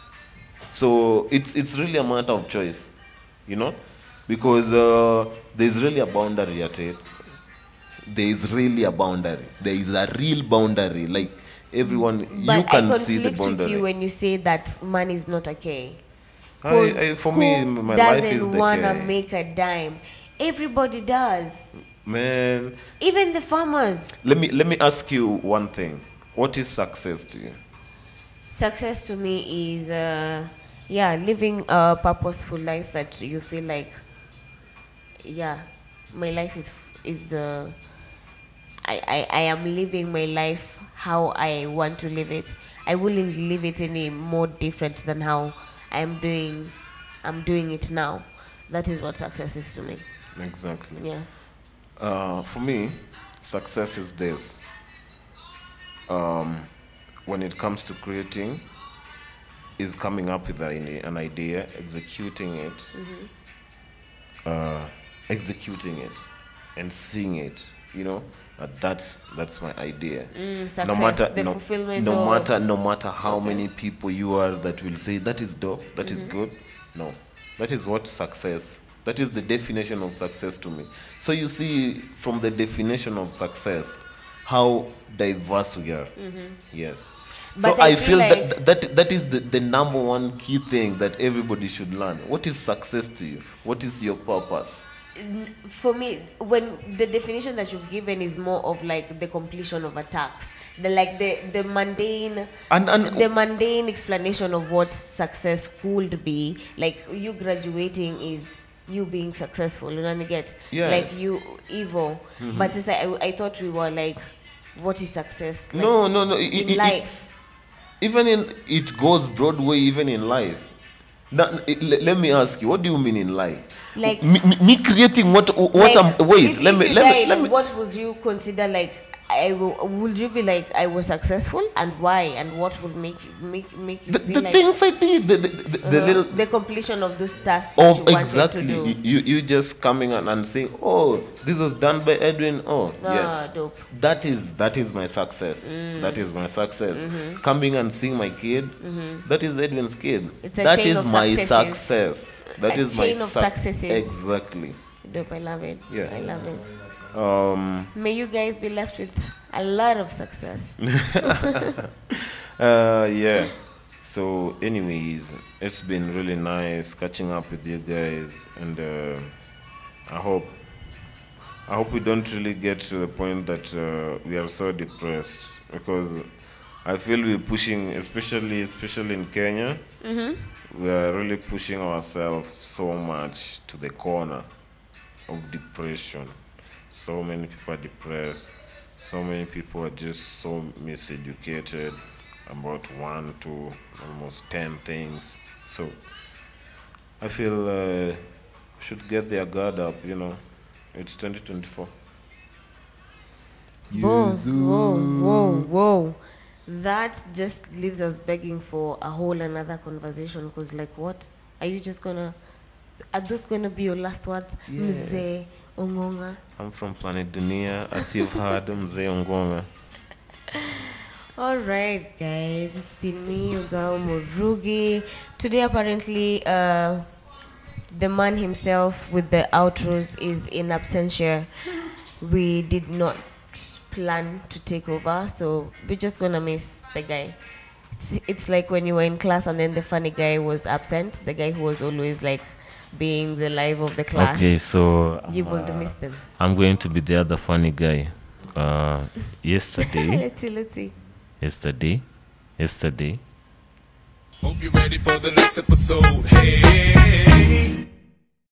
So it's it's really a matter of choice, you know, because uh, there's really a boundary at it. There is really a boundary. There is a real boundary. Like everyone, But you can I see the conflict with boundary. you when you say that money is not okay. I, 'Cause I, for me, who my life is doesn't the wanna K. make a dime? Everybody does. Man, Even the farmers. let me let me ask you one thing. What is success to you? Success to me is, uh, yeah, living a purposeful life that you feel like, yeah, my life is is uh, I, I I am living my life how I want to live it. I wouldn't live it any more different than how I'm doing. I'm doing it now. That is what success is to me. Exactly. Yeah. Uh, for me, success is this. Um, when it comes to creating is coming up with an, an idea, executing it, Mm-hmm. uh, executing it, and seeing it. You know, uh, that's that's my idea. Mm, no success, matter the no, fulfillment no of- matter no matter how many people you are that will say that is dope, that is Mm-hmm. good. No, that is what success. That is the definition of success to me. So you see, from the definition of success, how diverse we are. Yes. So Mm-hmm. But I I, feel feel like- that that that is the, the number one key thing that everybody should learn. What is success to you? What is your purpose? For me, when the definition that you've given is more of like the completion of a task, the like the the mundane And and the mundane explanation of what success could be, like you graduating is you being successful, you know, and get Yes. like you evil. But it's like I, I thought we were like, what is success? Like, no, no, no. it- in it- it- life. even in it goes Broadway, even in life. Now, it- le- let me ask you, what do you mean in life? Like- me, me, me creating what what Like, I'm wait, if, let if me you let died, me let me what would you consider like? I will. Would you be like I was successful, and why, and what would make you make make you the, feel the like things I did, the the, the, the uh, little the completion of those tasks that you of wanted exactly to do? you you just coming on and saying, oh, this was done by Edwin. Oh, yeah. Ah, dope. That is that is my success. Mm. That is my success. Mm-hmm. Coming and seeing my kid. That is Edwin's kid. It's a That chain is of my successes. success. That A is my chain of suc- successes. Exactly. Dope. I love it. Yeah. I love it. Um. May you guys be left with a lot of success. Uh. Yeah. So, anyways, it's been really nice catching up with you guys, and uh, I hope I hope we don't really get to the point that uh, we are so depressed, because I feel we're pushing, especially especially in Kenya, we are really pushing ourselves so much to the corner of depression. So many people are depressed. So many people are just so miseducated about one, two, almost ten things. So I feel uh, should get their guard up. You know, it's twenty twenty-four. Whoa, whoa, whoa, whoa. That just leaves us begging for a whole another conversation. Because, like, what? Are you just gonna. Are those gonna be your last words? Yes. Mzee Ongonga. I'm from Planet Dunia, as you've heard, Mzee Ongonga. Alright, guys. It's been me, Ugao Murugi. Today, apparently, uh, the man himself with the outros is in absentia. We did not plan to take over, so we're just gonna miss the guy. It's, it's like when you were in class and then the funny guy was absent, the guy who was always like being the life of the class. Okay, so You will uh, miss them. I'm going to be the other funny guy. Uh, yesterday, Let's see, let's see. yesterday, yesterday. Hope you're ready for the next episode. Hey.